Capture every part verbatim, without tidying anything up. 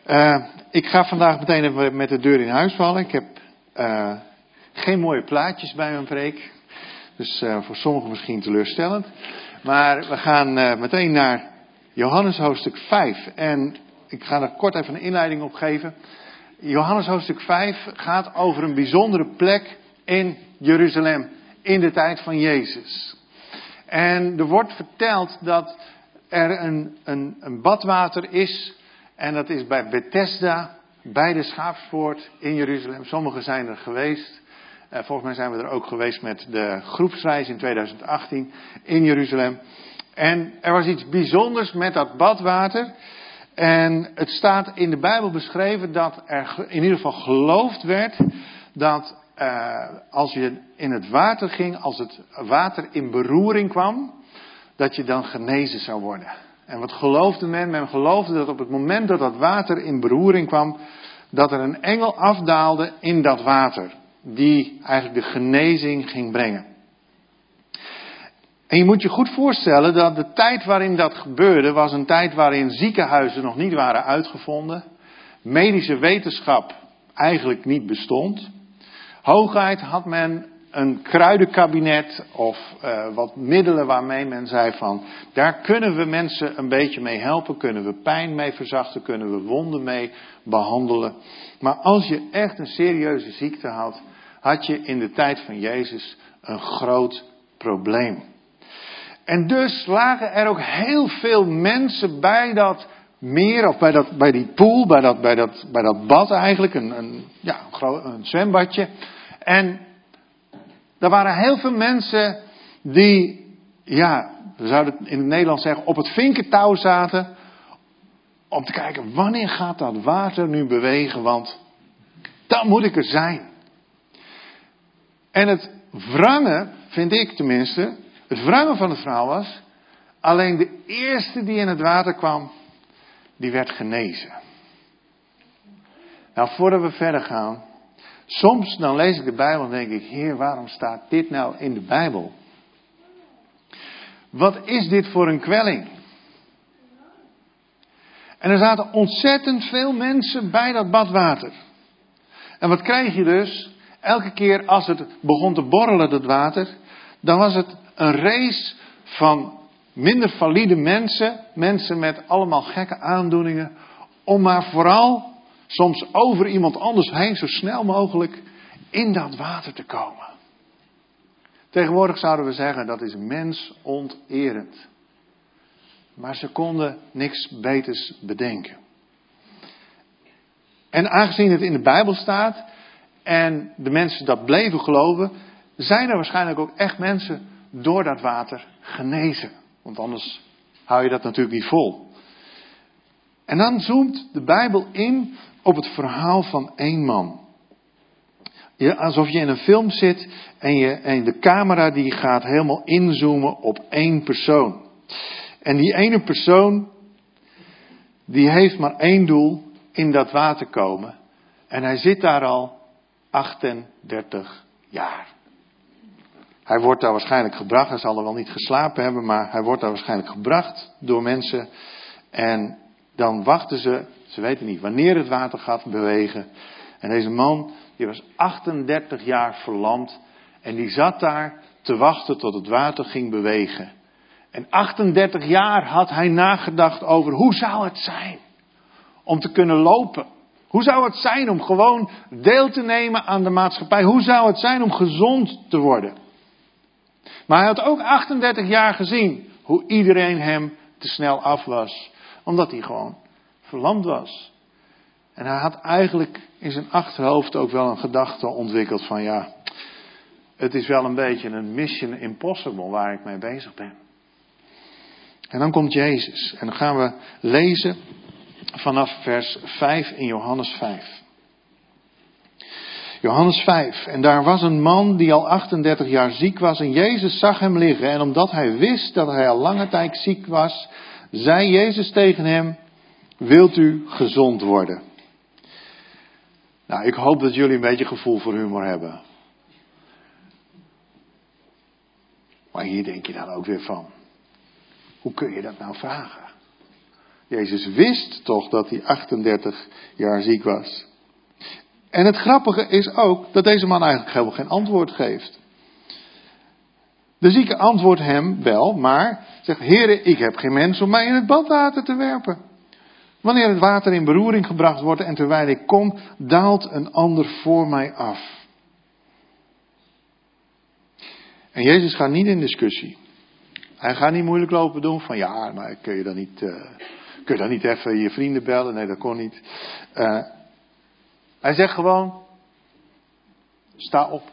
Uh, ik ga vandaag meteen even met de deur in huis vallen. Ik heb uh, geen mooie plaatjes bij mijn preek. Dus uh, voor sommigen misschien teleurstellend. Maar we gaan uh, meteen naar Johannes hoofdstuk vijf. En ik ga er kort even een inleiding op geven. Johannes hoofdstuk vijf gaat over een bijzondere plek in Jeruzalem. In de tijd van Jezus. En er wordt verteld dat er een, een, een badwater is. En dat is bij Bethesda, bij de Schaapspoort in Jeruzalem. Sommigen zijn er geweest. Uh, volgens mij zijn we er ook geweest met de groepsreis in tweeduizend achttien in Jeruzalem. En er was iets bijzonders met dat badwater. En het staat in de Bijbel beschreven dat er in ieder geval geloofd werd dat uh, als je in het water ging, als het water in beroering kwam, dat je dan genezen zou worden. En wat geloofde men? Men geloofde dat op het moment dat dat water in beroering kwam, dat er een engel afdaalde in dat water. Die eigenlijk de genezing ging brengen. En je moet je goed voorstellen dat de tijd waarin dat gebeurde, was een tijd waarin ziekenhuizen nog niet waren uitgevonden. Medische wetenschap eigenlijk niet bestond. Hooguit had men een kruidenkabinet of uh, wat middelen waarmee men zei van, daar kunnen we mensen een beetje mee helpen, kunnen we pijn mee verzachten, kunnen we wonden mee behandelen. Maar als je echt een serieuze ziekte had, had je in de tijd van Jezus een groot probleem. En dus lagen er ook heel veel mensen bij dat meer, of bij, dat, bij die pool, bij dat, bij dat, bij dat bad eigenlijk, een, een, ja, een, groot, een zwembadje. En er waren heel veel mensen die, ja, we zouden het in het Nederlands zeggen, op het vinkentouw zaten. Om te kijken, wanneer gaat dat water nu bewegen, want dan moet ik er zijn. En het wrange, vind ik tenminste, het wrange van het verhaal was, alleen de eerste die in het water kwam, die werd genezen. Nou, voordat we verder gaan, soms dan lees ik de Bijbel en denk ik, Heer, waarom staat dit nou in de Bijbel? Wat is dit voor een kwelling? En er zaten ontzettend veel mensen bij dat badwater. En wat kreeg je dus? Elke keer als het begon te borrelen, dat water, dan was het een race van minder valide mensen, mensen met allemaal gekke aandoeningen, om maar vooral, soms over iemand anders heen, zo snel mogelijk in dat water te komen. Tegenwoordig zouden we zeggen, dat is mensonterend. Maar ze konden niks beters bedenken. En aangezien het in de Bijbel staat en de mensen dat bleven geloven, zijn er waarschijnlijk ook echt mensen door dat water genezen. Want anders hou je dat natuurlijk niet vol. En dan zoomt de Bijbel in op het verhaal van één man. Ja, alsof je in een film zit en, je, en de camera die gaat helemaal inzoomen op één persoon. En die ene persoon, die heeft maar één doel, in dat water komen. En hij zit daar al achtendertig jaar. Hij wordt daar waarschijnlijk gebracht, hij zal er wel niet geslapen hebben, maar hij wordt daar waarschijnlijk gebracht door mensen. En dan wachten ze, ze weten niet wanneer het water gaat bewegen. En deze man, die was achtendertig jaar verlamd en die zat daar te wachten tot het water ging bewegen. En achtendertig jaar had hij nagedacht over hoe zou het zijn om te kunnen lopen. Hoe zou het zijn om gewoon deel te nemen aan de maatschappij? Hoe zou het zijn om gezond te worden? Maar hij had ook achtendertig jaar gezien hoe iedereen hem te snel af was. Omdat hij gewoon verlamd was. En hij had eigenlijk in zijn achterhoofd ook wel een gedachte ontwikkeld van ja, het is wel een beetje een mission impossible waar ik mee bezig ben. En dan komt Jezus. En dan gaan we lezen vanaf vers vijf in Johannes vijf. Johannes vijf. En daar was een man die al achtendertig jaar ziek was. En Jezus zag hem liggen. En omdat hij wist dat hij al lange tijd ziek was, zei Jezus tegen hem, wilt u gezond worden? Nou, ik hoop dat jullie een beetje gevoel voor humor hebben. Maar hier denk je dan ook weer van, hoe kun je dat nou vragen? Jezus wist toch dat hij achtendertig jaar ziek was. En het grappige is ook dat deze man eigenlijk helemaal geen antwoord geeft. De zieke antwoordt hem wel, maar zegt: Heere, ik heb geen mens om mij in het badwater te werpen. Wanneer het water in beroering gebracht wordt en terwijl ik kom, daalt een ander voor mij af. En Jezus gaat niet in discussie. Hij gaat niet moeilijk lopen doen van ja, maar kun je dan niet, uh, kun je dan niet even je vrienden bellen? Nee, dat kon niet. Uh, hij zegt gewoon: sta op.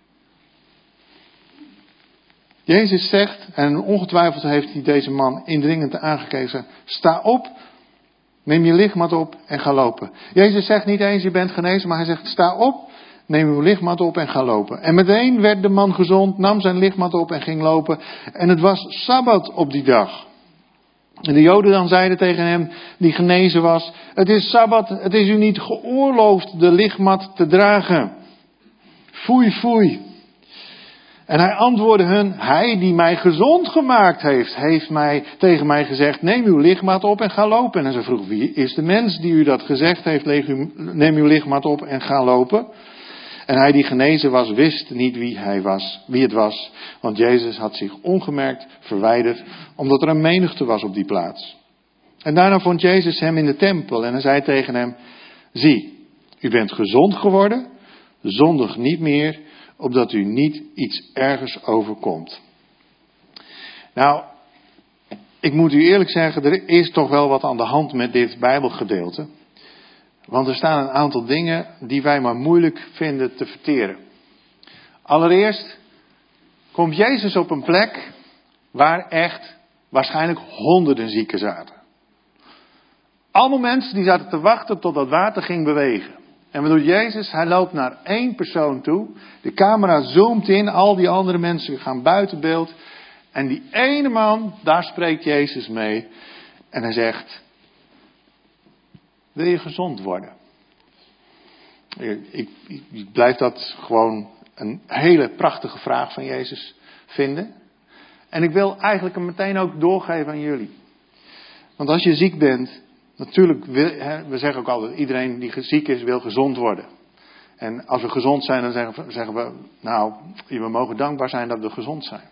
Jezus zegt, en ongetwijfeld heeft hij deze man indringend aangekeken: sta op, neem je lichtmat op en ga lopen. Jezus zegt niet eens: je bent genezen, maar hij zegt: sta op, neem uw lichtmat op en ga lopen. En meteen werd de man gezond, nam zijn lichtmat op en ging lopen. En het was Sabbat op die dag. En de Joden dan zeiden tegen hem, die genezen was: het is Sabbat, het is u niet geoorloofd de lichtmat te dragen. Foei, foei. En hij antwoordde hun: hij die mij gezond gemaakt heeft, heeft mij, tegen mij gezegd: neem uw lichtmat op en ga lopen. En ze vroeg: wie is de mens die u dat gezegd heeft? Neem uw lichtmat op en ga lopen. En hij die genezen was, wist niet wie hij was, wie het was. Want Jezus had zich ongemerkt verwijderd, omdat er een menigte was op die plaats. En daarna vond Jezus hem in de tempel en hij zei tegen hem: zie, u bent gezond geworden, zondig niet meer, opdat u niet iets ergers overkomt. Nou, ik moet u eerlijk zeggen, er is toch wel wat aan de hand met dit Bijbelgedeelte. Want er staan een aantal dingen die wij maar moeilijk vinden te verteren. Allereerst komt Jezus op een plek waar echt waarschijnlijk honderden zieken zaten. Allemaal mensen die zaten te wachten tot dat water ging bewegen. En wat doet Jezus? Hij loopt naar één persoon toe. De camera zoomt in, al die andere mensen gaan buiten beeld. En die ene man, daar spreekt Jezus mee. En hij zegt: wil je gezond worden? Ik, ik, ik blijf dat gewoon een hele prachtige vraag van Jezus vinden. En ik wil eigenlijk hem meteen ook doorgeven aan jullie. Want als je ziek bent, natuurlijk, wil, hè, we zeggen ook altijd, iedereen die ziek is wil gezond worden. En als we gezond zijn, dan zeggen we, zeggen we nou, we mogen dankbaar zijn dat we gezond zijn.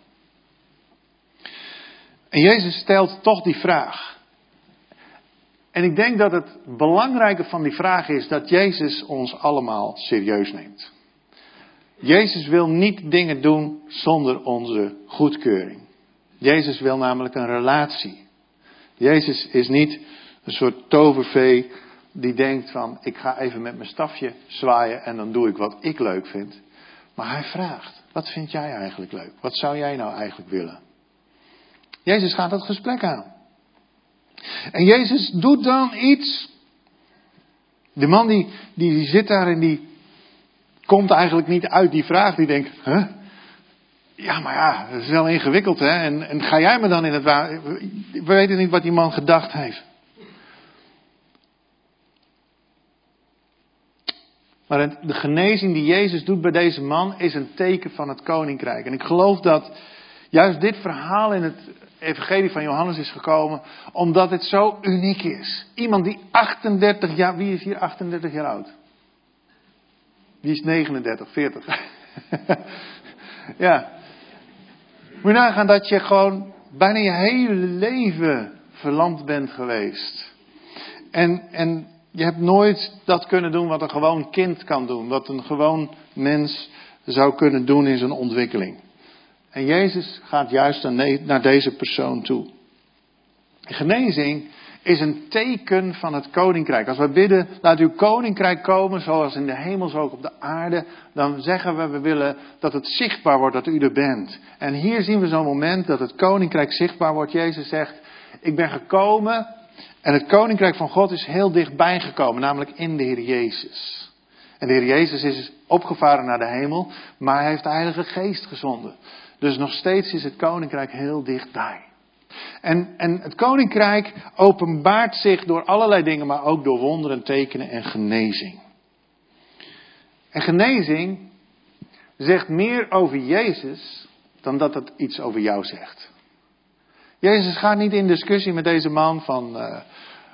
En Jezus stelt toch die vraag. En ik denk dat het belangrijke van die vraag is dat Jezus ons allemaal serieus neemt. Jezus wil niet dingen doen zonder onze goedkeuring. Jezus wil namelijk een relatie. Jezus is niet een soort tovervee die denkt van: ik ga even met mijn stafje zwaaien en dan doe ik wat ik leuk vind. Maar hij vraagt: wat vind jij eigenlijk leuk? Wat zou jij nou eigenlijk willen? Jezus gaat dat gesprek aan. En Jezus doet dan iets. De man die, die, die zit daar en die komt eigenlijk niet uit die vraag. Die denkt: huh? Ja, maar ja, dat is wel ingewikkeld, hè. En, en ga jij me dan in het water? We weten niet wat die man gedacht heeft. Maar de genezing die Jezus doet bij deze man is een teken van het koninkrijk. En ik geloof dat juist dit verhaal in het evangelie van Johannes is gekomen omdat het zo uniek is. Iemand die achtendertig jaar, wie is hier achtendertig jaar oud? Wie is negenendertig, veertig? Ja. Moet je nagaan dat je gewoon bijna je hele leven verlamd bent geweest. En, en je hebt nooit dat kunnen doen wat een gewoon kind kan doen. Wat een gewoon mens zou kunnen doen in zijn ontwikkeling. En Jezus gaat juist naar deze persoon toe. Genezing is een teken van het koninkrijk. Als we bidden: laat uw koninkrijk komen zoals in de hemel zo ook op de aarde. Dan zeggen we, we willen dat het zichtbaar wordt dat u er bent. En hier zien we zo'n moment dat het koninkrijk zichtbaar wordt. Jezus zegt: ik ben gekomen en het koninkrijk van God is heel dichtbij gekomen. Namelijk in de Heer Jezus. En de Heer Jezus is opgevaren naar de hemel. Maar hij heeft de Heilige Geest gezonden. Dus nog steeds is het koninkrijk heel dichtbij. En, en het koninkrijk openbaart zich door allerlei dingen, maar ook door wonderen, tekenen en genezing. En genezing zegt meer over Jezus dan dat het iets over jou zegt. Jezus gaat niet in discussie met deze man van, uh,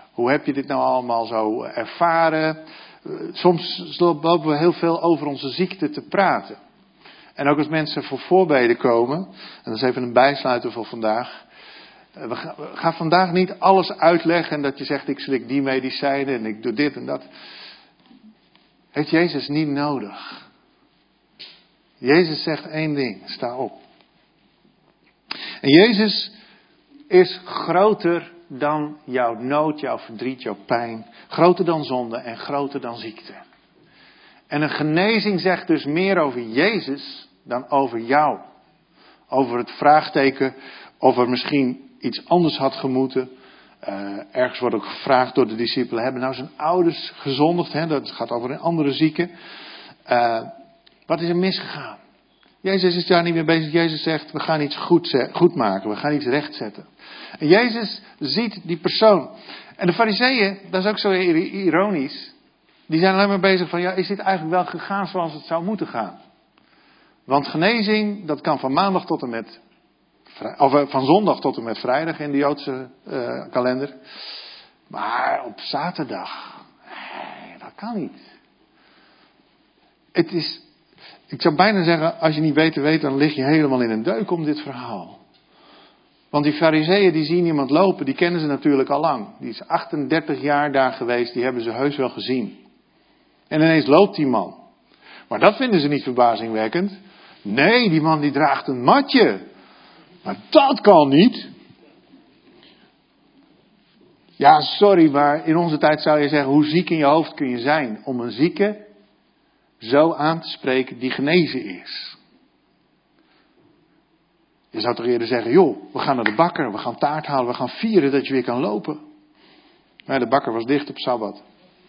Hoe heb je dit nou allemaal zo ervaren? Soms lopen we heel veel over onze ziekte te praten. En ook als mensen voor voorbeden komen, en dat is even een bijsluiter voor vandaag. We gaan, we gaan vandaag niet alles uitleggen en dat je zegt, ik slik die medicijnen en ik doe dit en dat. Heeft Jezus niet nodig. Jezus zegt één ding, sta op. En Jezus is groter dan jouw nood, jouw verdriet, jouw pijn. Groter dan zonde en groter dan ziekte. En een genezing zegt dus meer over Jezus dan over jou. Over het vraagteken of er misschien iets anders had gemoeten. Uh, ergens wordt ook gevraagd door de discipelen, hebben nou zijn ouders gezondigd? Hè? Dat gaat over een andere zieke. Uh, wat is er misgegaan? Jezus is daar niet mee bezig. Jezus zegt, we gaan iets goed, goed maken. We gaan iets rechtzetten. En Jezus ziet die persoon. En de fariseeën, dat is ook zo ironisch. Die zijn alleen maar bezig van, ja, is dit eigenlijk wel gegaan zoals het zou moeten gaan? Want genezing, dat kan van maandag tot en met, of van zondag tot en met vrijdag in de Joodse uh, kalender. Maar op zaterdag, nee, dat kan niet. Het is, ik zou bijna zeggen, als je niet beter weet, dan lig je helemaal in een deuk om dit verhaal. Want die fariseeën die zien iemand lopen, die kennen ze natuurlijk al lang. Die is achtendertig jaar daar geweest, die hebben ze heus wel gezien. En ineens loopt die man. Maar dat vinden ze niet verbazingwekkend. Nee, die man die draagt een matje. Maar dat kan niet. Ja, sorry, maar in onze tijd zou je zeggen, hoe ziek in je hoofd kun je zijn om een zieke zo aan te spreken die genezen is. Je zou toch eerder zeggen, joh, we gaan naar de bakker, we gaan taart halen, we gaan vieren dat je weer kan lopen. Maar de bakker was dicht op Sabbat.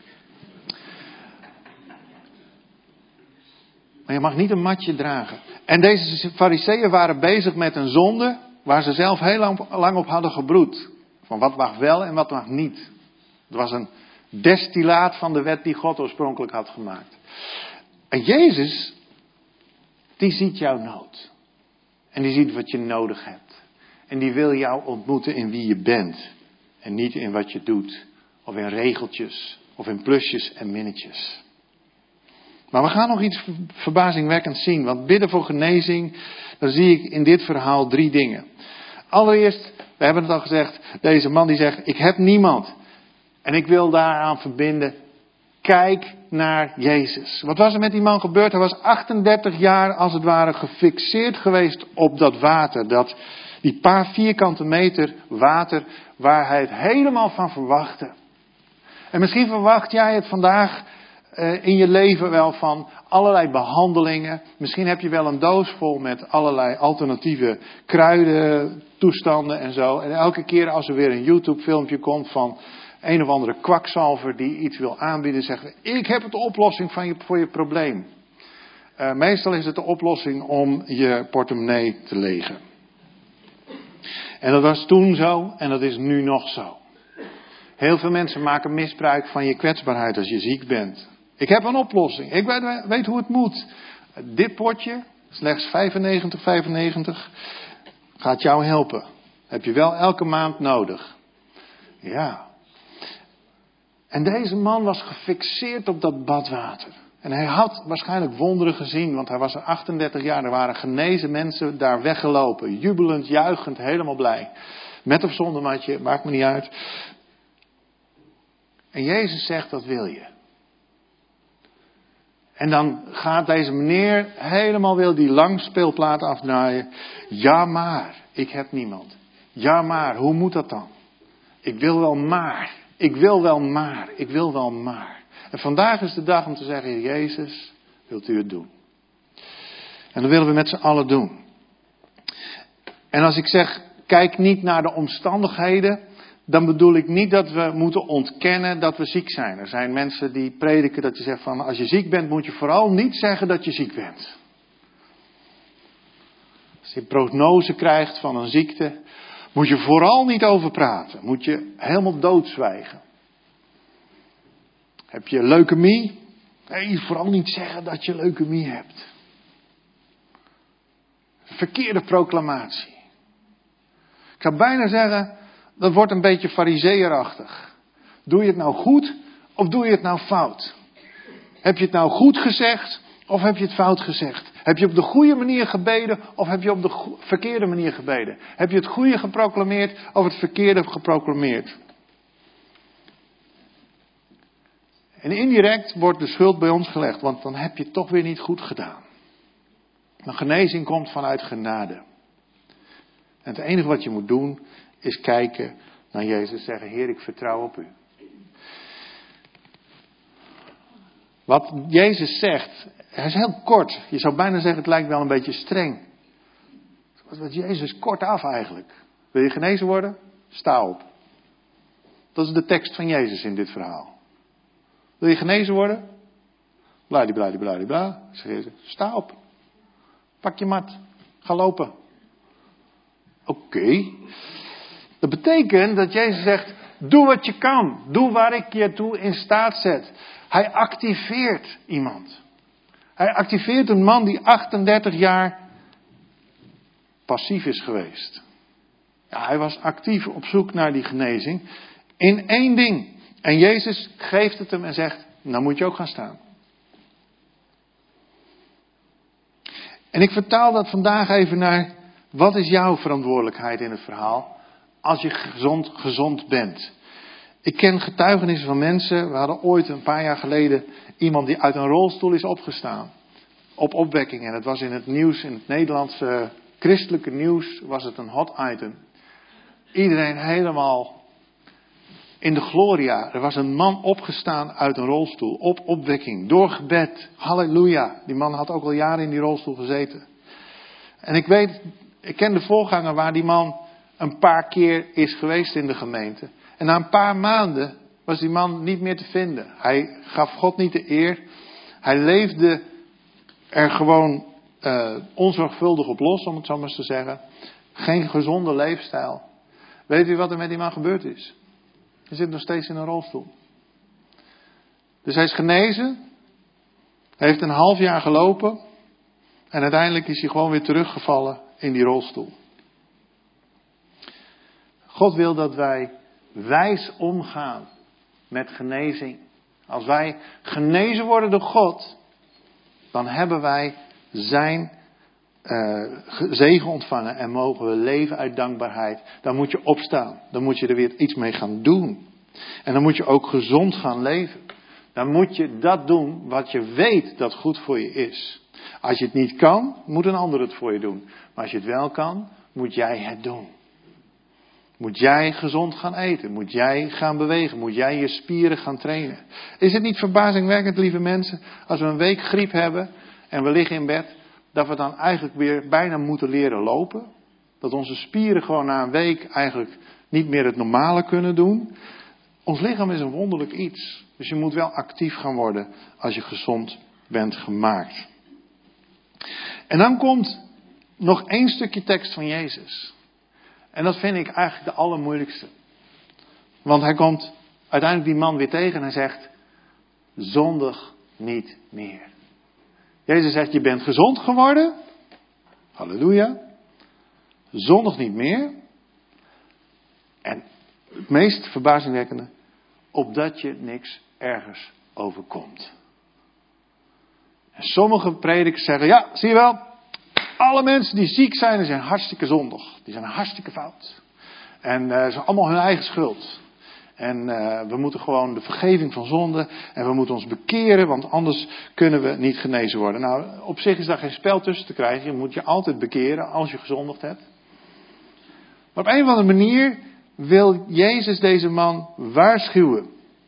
Maar je mag niet een matje dragen. En deze fariseeën waren bezig met een zonde waar ze zelf heel lang, lang op hadden gebroed. Van wat mag wel en wat mag niet. Het was een destillaat van de wet die God oorspronkelijk had gemaakt. En Jezus, die ziet jouw nood. En die ziet wat je nodig hebt. En die wil jou ontmoeten in wie je bent. En niet in wat je doet. Of in regeltjes. Of in plusjes en minnetjes. Maar we gaan nog iets verbazingwekkends zien. Want bidden voor genezing, dan zie ik in dit verhaal drie dingen. Allereerst, we hebben het al gezegd, deze man die zegt, ik heb niemand. En ik wil daaraan verbinden, kijk naar Jezus. Wat was er met die man gebeurd? Hij was achtendertig jaar als het ware gefixeerd geweest op dat water. Dat, die paar vierkante meter water waar hij het helemaal van verwachtte. En misschien verwacht jij het vandaag uh, in je leven wel van allerlei behandelingen. Misschien heb je wel een doos vol met allerlei alternatieve kruiden, toestanden en zo. En elke keer als er weer een YouTube filmpje komt van een of andere kwakzalver die iets wil aanbieden, zeggen we, ik heb de oplossing van je, voor je probleem. Uh, meestal is het de oplossing om je portemonnee te legen. En dat was toen zo en dat is nu nog zo. Heel veel mensen maken misbruik van je kwetsbaarheid als je ziek bent. Ik heb een oplossing. Ik weet, weet hoe het moet. Dit potje, slechts vijfennegentig vijfennegentig, gaat jou helpen. Heb je wel elke maand nodig. Ja. En deze man was gefixeerd op dat badwater. En hij had waarschijnlijk wonderen gezien, want hij was er achtendertig jaar. Er waren genezen mensen daar weggelopen. Jubelend, juichend, helemaal blij. Met of zonder matje, maakt me niet uit. En Jezus zegt, dat wil je. En dan gaat deze meneer helemaal wil die langspeelplaat afdraaien. Ja maar, ik heb niemand. Ja maar, hoe moet dat dan? Ik wil wel maar. Ik wil wel maar. Ik wil wel maar. En vandaag is de dag om te zeggen, Jezus, wilt u het doen? En dat willen we met z'n allen doen. En als ik zeg, kijk niet naar de omstandigheden, dan bedoel ik niet dat we moeten ontkennen dat we ziek zijn. Er zijn mensen die prediken dat je zegt van, als je ziek bent moet je vooral niet zeggen dat je ziek bent. Als je een prognose krijgt van een ziekte, moet je vooral niet over praten. Moet je helemaal doodzwijgen. Heb je leukemie? Nee, vooral niet zeggen dat je leukemie hebt. Verkeerde proclamatie. Ik zou bijna zeggen, dat wordt een beetje fariseerachtig. Doe je het nou goed of doe je het nou fout? Heb je het nou goed gezegd of heb je het fout gezegd? Heb je op de goede manier gebeden of heb je op de go- verkeerde manier gebeden? Heb je het goede geproclameerd of het verkeerde geproclameerd? En indirect wordt de schuld bij ons gelegd, want dan heb je het toch weer niet goed gedaan. Maar genezing komt vanuit genade. En het enige wat je moet doen is kijken naar Jezus en zeggen: Heer, ik vertrouw op u. Wat Jezus zegt, hij is heel kort. Je zou bijna zeggen, het lijkt wel een beetje streng. Wat Jezus kort af eigenlijk. Wil je genezen worden? Sta op. Dat is de tekst van Jezus in dit verhaal. Wil je genezen worden? Bladi, bladi, bladi, bla. Zegt Jezus, sta op. Pak je mat. Ga lopen. Oké. Okay. Dat betekent dat Jezus zegt, doe wat je kan. Doe waar ik je toe in staat zet. Hij activeert iemand. Hij activeert een man die achtendertig jaar passief is geweest. Ja, hij was actief op zoek naar die genezing. In één ding. En Jezus geeft het hem en zegt, nou moet je ook gaan staan. En ik vertaal dat vandaag even naar, wat is jouw verantwoordelijkheid in het verhaal als je gezond, gezond bent? Ik ken getuigenissen van mensen. We hadden ooit een paar jaar geleden iemand die uit een rolstoel is opgestaan. Op opwekking. En het was in het nieuws, in het Nederlandse christelijke nieuws, was het een hot item. Iedereen helemaal in de gloria. Er was een man opgestaan uit een rolstoel. Op opwekking. Door gebed. Halleluja. Die man had ook al jaren in die rolstoel gezeten. En ik weet, ik ken de voorganger waar die man een paar keer is geweest in de gemeente. En na een paar maanden was die man niet meer te vinden. Hij gaf God niet de eer. Hij leefde er gewoon uh, onzorgvuldig op los, om het zo maar eens te zeggen. Geen gezonde leefstijl. Weet u wat er met die man gebeurd is? Hij zit nog steeds in een rolstoel. Dus hij is genezen. Hij heeft een half jaar gelopen. En uiteindelijk is hij gewoon weer teruggevallen in die rolstoel. God wil dat wij wijs omgaan met genezing. Als wij genezen worden door God, dan hebben wij zijn uh, zegen ontvangen en mogen we leven uit dankbaarheid. Dan moet je opstaan. Dan moet je er weer iets mee gaan doen. En dan moet je ook gezond gaan leven. Dan moet je dat doen wat je weet dat goed voor je is. Als je het niet kan, moet een ander het voor je doen. Maar als je het wel kan, moet jij het doen. Moet jij gezond gaan eten? Moet jij gaan bewegen? Moet jij je spieren gaan trainen? Is het niet verbazingwekkend, lieve mensen, als we een week griep hebben en we liggen in bed, dat we dan eigenlijk weer bijna moeten leren lopen? Dat onze spieren gewoon na een week eigenlijk niet meer het normale kunnen doen? Ons lichaam is een wonderlijk iets. Dus je moet wel actief gaan worden als je gezond bent gemaakt. En dan komt nog één stukje tekst van Jezus. En dat vind ik eigenlijk de allermoeilijkste. Want hij komt uiteindelijk die man weer tegen en hij zegt, zondig niet meer. Jezus zegt, je bent gezond geworden. Halleluja. Zondig niet meer. En het meest verbazingwekkende, opdat je niks ergers overkomt. En sommige predikers zeggen, ja, zie je wel, alle mensen die ziek zijn, die zijn hartstikke zondig. Die zijn hartstikke fout. En uh, ze zijn allemaal hun eigen schuld. En uh, we moeten gewoon de vergeving van zonde. En we moeten ons bekeren, want anders kunnen we niet genezen worden. Nou, op zich is daar geen spel tussen te krijgen. Je moet je altijd bekeren als je gezondigd hebt. Maar op een of andere manier wil Jezus deze man waarschuwen.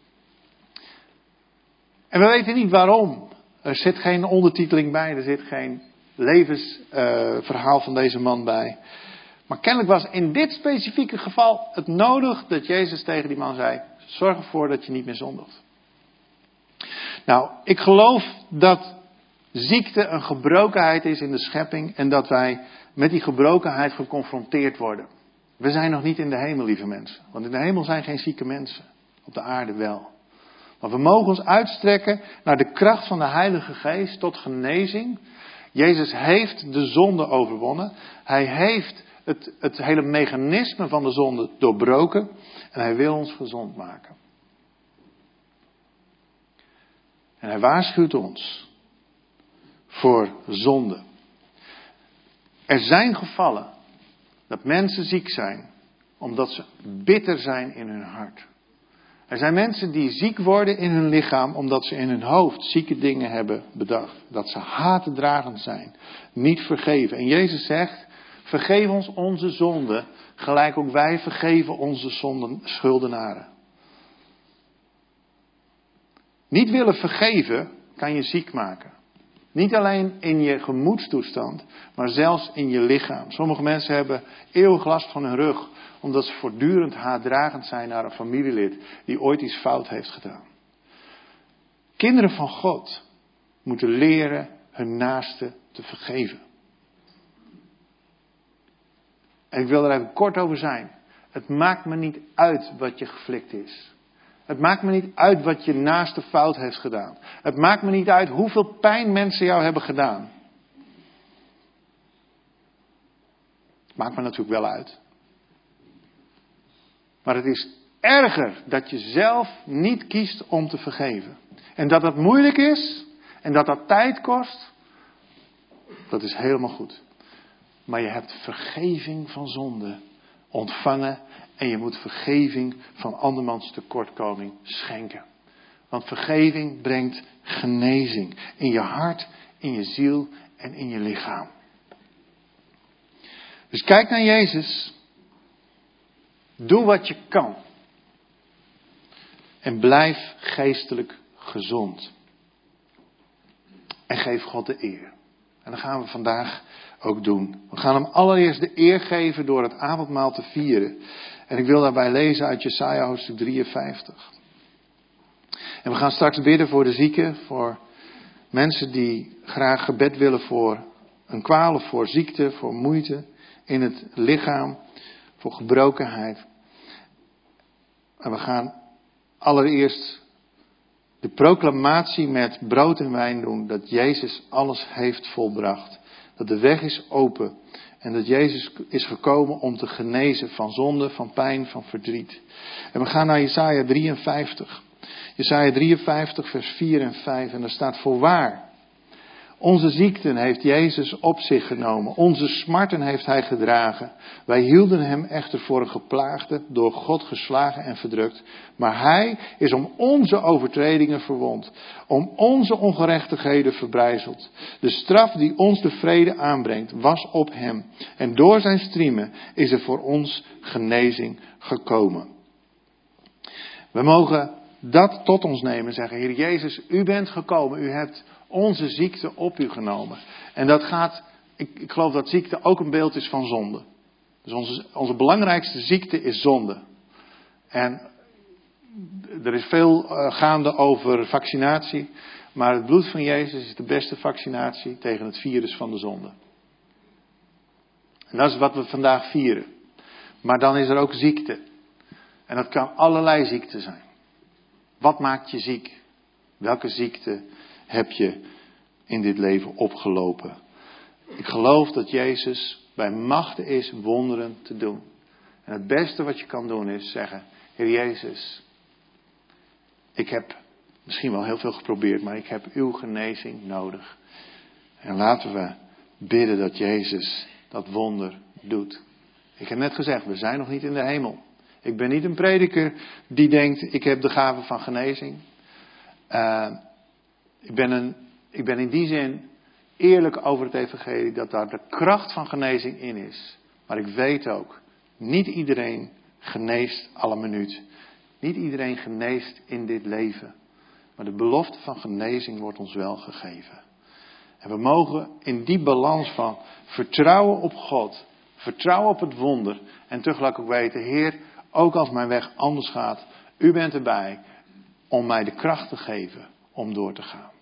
En we weten niet waarom. Er zit geen ondertiteling bij, er zit geen levensverhaal uh, van deze man bij. Maar kennelijk was in dit specifieke geval het nodig dat Jezus tegen die man zei, zorg ervoor dat je niet meer zondigt. Nou, ik geloof dat ziekte een gebrokenheid is in de schepping en dat wij met die gebrokenheid geconfronteerd worden. We zijn nog niet in de hemel, lieve mensen. Want in de hemel zijn geen zieke mensen. Op de aarde wel. Maar we mogen ons uitstrekken naar de kracht van de Heilige Geest tot genezing. Jezus heeft de zonde overwonnen. Hij heeft het, het hele mechanisme van de zonde doorbroken. En hij wil ons gezond maken. En hij waarschuwt ons voor zonde. Er zijn gevallen dat mensen ziek zijn omdat ze bitter zijn in hun hart. Er zijn mensen die ziek worden in hun lichaam omdat ze in hun hoofd zieke dingen hebben bedacht. Dat ze haatdragend zijn, niet vergeven. En Jezus zegt, vergeef ons onze zonden, gelijk ook wij vergeven onze zonden, schuldenaren. Niet willen vergeven kan je ziek maken. Niet alleen in je gemoedstoestand, maar zelfs in je lichaam. Sommige mensen hebben eeuwig last van hun rug, omdat ze voortdurend haatdragend zijn naar een familielid die ooit iets fout heeft gedaan. Kinderen van God moeten leren hun naaste te vergeven. En ik wil er even kort over zijn. Het maakt me niet uit wat je geflikt is. Het maakt me niet uit wat je naaste fout heeft gedaan. Het maakt me niet uit hoeveel pijn mensen jou hebben gedaan. Het maakt me natuurlijk wel uit. Maar het is erger dat je zelf niet kiest om te vergeven. En dat dat moeilijk is. En dat dat tijd kost. Dat is helemaal goed. Maar je hebt vergeving van zonde ontvangen. En je moet vergeving van andermans tekortkoming schenken. Want vergeving brengt genezing. In je hart, in je ziel en in je lichaam. Dus kijk naar Jezus. Doe wat je kan. En blijf geestelijk gezond. En geef God de eer. En dat gaan we vandaag ook doen. We gaan hem allereerst de eer geven door het avondmaal te vieren. En ik wil daarbij lezen uit Jesaja hoofdstuk drieënvijftig. En we gaan straks bidden voor de zieken. Voor mensen die graag gebed willen voor een kwaal of voor ziekte, voor moeite in het lichaam. Voor gebrokenheid. En we gaan allereerst de proclamatie met brood en wijn doen. Dat Jezus alles heeft volbracht. Dat de weg is open. En dat Jezus is gekomen om te genezen van zonde, van pijn, van verdriet. En we gaan naar Jesaja drieënvijftig. Jesaja drieënvijftig vers vier en vijf. En daar staat voorwaar. Onze ziekten heeft Jezus op zich genomen. Onze smarten heeft hij gedragen. Wij hielden hem echter voor een geplaagde, door God geslagen en verdrukt. Maar hij is om onze overtredingen verwond. Om onze ongerechtigheden verbrijzeld. De straf die ons de vrede aanbrengt was op hem. En door zijn striemen is er voor ons genezing gekomen. We mogen dat tot ons nemen en zeggen, Heer Jezus, u bent gekomen. U hebt onze ziekte op u genomen. En dat gaat, ik, ik geloof dat ziekte ook een beeld is van zonde. Dus onze, onze belangrijkste ziekte is zonde. En er is veel uh, gaande over vaccinatie. Maar het bloed van Jezus is de beste vaccinatie tegen het virus van de zonde. En dat is wat we vandaag vieren. Maar dan is er ook ziekte. En dat kan allerlei ziekte zijn. Wat maakt je ziek? Welke ziekte heb je in dit leven opgelopen? Ik geloof dat Jezus bij machte is wonderen te doen. En het beste wat je kan doen is zeggen, Heer Jezus, ik heb misschien wel heel veel geprobeerd, maar ik heb uw genezing nodig. En laten we bidden dat Jezus dat wonder doet. Ik heb net gezegd, we zijn nog niet in de hemel. Ik ben niet een prediker die denkt, ik heb de gave van genezing. Uh, ik, ben een, ik ben in die zin eerlijk over het evangelie dat daar de kracht van genezing in is. Maar ik weet ook, niet iedereen geneest alle minuut. Niet iedereen geneest in dit leven. Maar de belofte van genezing wordt ons wel gegeven. En we mogen in die balans van vertrouwen op God, vertrouwen op het wonder en tegelijk ook weten, Heer, ook als mijn weg anders gaat, u bent erbij om mij de kracht te geven om door te gaan.